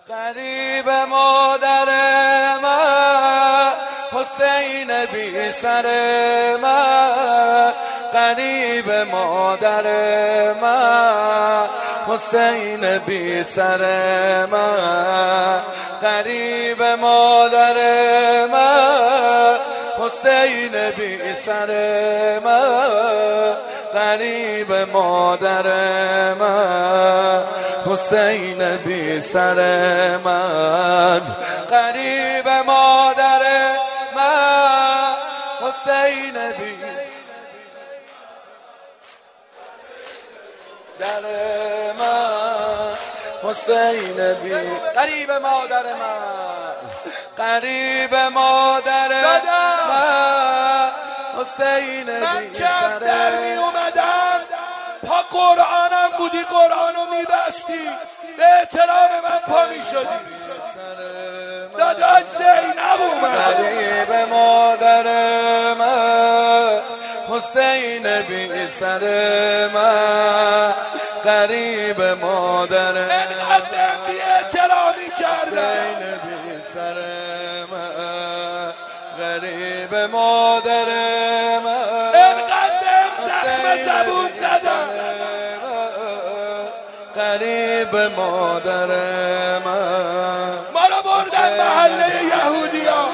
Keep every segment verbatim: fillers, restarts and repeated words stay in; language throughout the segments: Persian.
غریب مادر من، حسین بی سر من. غریب مادر من، حسین بی سر من. غریب مادر من، حسین بی سر من. غریب مادر من، حسین بی سر من. غریب مادر من، حسین بی در من. حسین بی غریب مادر من، غریب مادر من. حسین بی من که از در می اومدم پا قرآنم بودی، قرآنو میبستی، به احترام من پا می شدی. داداش زینب اومد. غریب مادر من، حسین بی سر من. غریب مادر من، انقدر بی احترامی کردم. حسین بی سر من. غریب مادر من، انقدر زخم زبون زدم. غریب مادر من، ما رو بردن محله یهودی ها.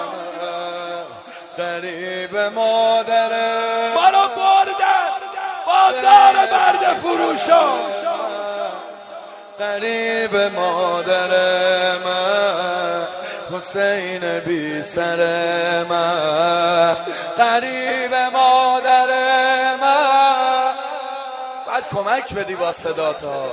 غریب مادر ما رو بردن بازار برده فروش ها. غریب مادر من، حسین بی سر من. غریب مادر من. بعد کمک بدی با صدات ها.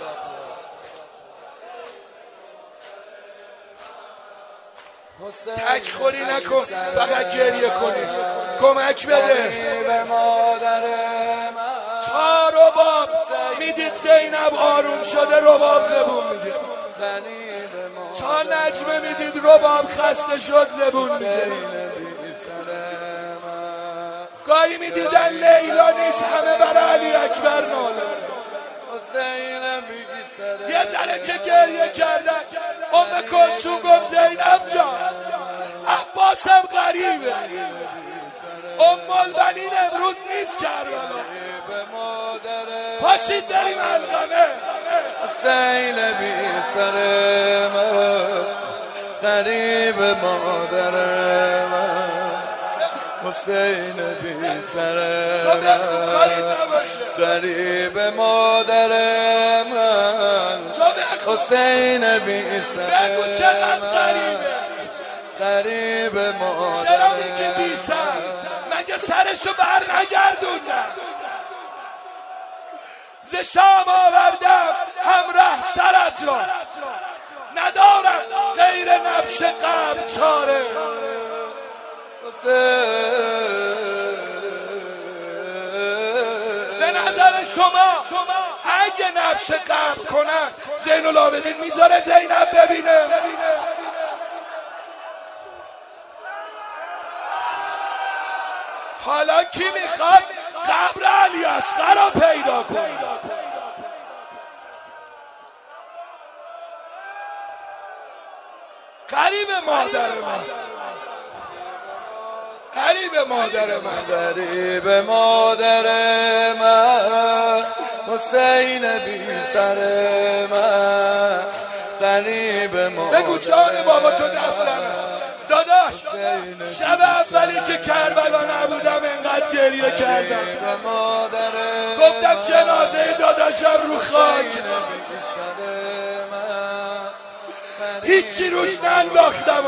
تک خوری نکن، فقط گریه کنی. کمک بده. غریب مادر من، تا رباب میدید زینب آروم شده، رباب زبون میگه. تا نجمه میدید رباب خسته شد، زبون میگه. گاهی میدیدن لیلا نیست، همه برای علی اکبر ناله. یه ذره که گریه کردن، ام کلثوم گفت زینب جان عباسم غریبه، ام البنین امروز نیست کربلا، پاشید بریم علقمه. حسین بی سر من، غریب مادر من. حسین بی سر من، غریب مادر من. حسین بی سر من، بگو چقدر غریبه. غریب مادر. چرا میگی بی سر؟ مگه سرشو بر نگردوندم؟ ز شام آوردم همراه سرت را، ندارم غیر نبش قبل چاره. به نظر شما اگه نبش قبل کنن زین العابدین میذاره زینب ببینه؟ حالا کی میخواد قبر علی اصغر رو پیدا کنه؟ غریب مادر من، غریب مادر من، غریب مادر من. حسین بی سر من، غریب مادر. بگو جان بابا تو دست نمی‌دی. داداش شب اولی که کربلا نبودم انقدر گریه کردم، گفتم جنازه داداشم رو خاک، هیچی روش ننداختم.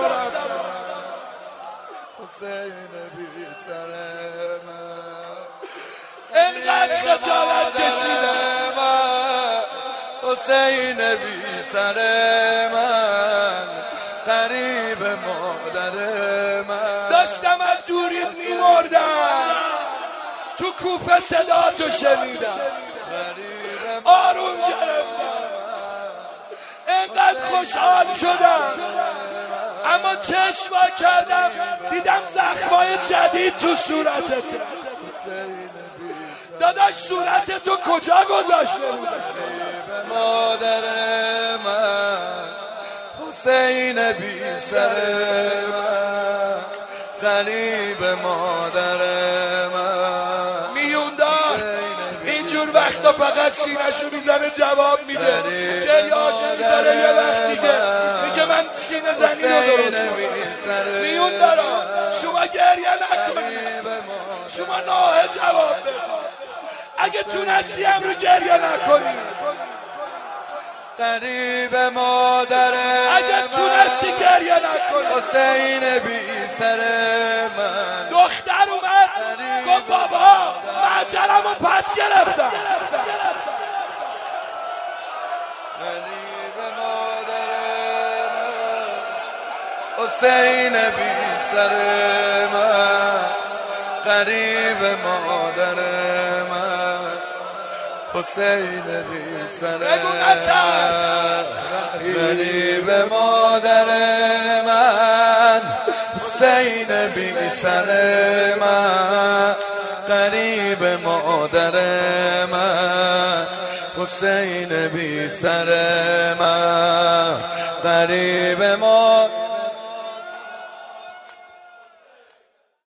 حسین بی سر من، انقدر خجالت کشیدم. حسین بی سر من، غریب مادر من. داشتم از دوری میمردم، تو کوفه صداتو شنیدم، آروم گرفتم، انقدر خوشحال شدم. اما چشم وا کردم دیدم زخمای جدید تو صورتت. داداش صورت تو کجا گذاشته بود؟ مادر من، حسین بی سر من غریب مادر من میون دار اینجور وقتا فقط سینه‌شو میزنه جواب میده جریه‌هاشو میذاره یه وقت دیگه میگه من سینه زنی رو درست کنم. میون دارا شما گریه نکنید، شما ناه جواب بده. اگه تونستی امرو گریه نکنید، غریب مادر اگه تونستی گریه نکنید. حسین بی سر من دختر اومد گفت بابا معجرمو پس گرفتم. غریب مادر حسین بی سر من غریب مادر من حسین بی سر غریب مادر من حسین بی سر من غریب مادر من حسین بی سر من غریب